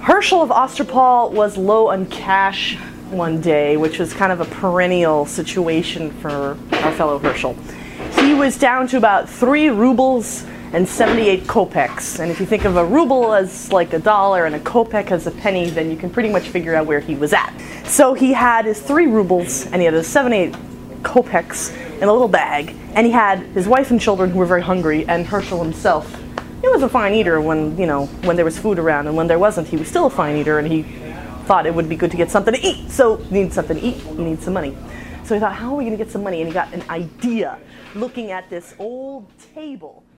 Herschel of Osterpol was low on cash one day, which was kind of a perennial situation for our fellow Herschel. He was down to about 3 rubles and 78 kopecks. And if you think of a ruble as like a dollar and a kopeck as a penny, then you can pretty much figure out where he was at. So he had his 3 rubles and he had his 78 kopecks in a little bag, and he had his wife and children who were very hungry, and Herschel himself. He was a fine eater when there was food around, and when there wasn't, he was still a fine eater, and he thought it would be good to get something to eat. So you need something to eat, you need some money. So he thought, how are we going to get some money? And he got an idea looking at this old table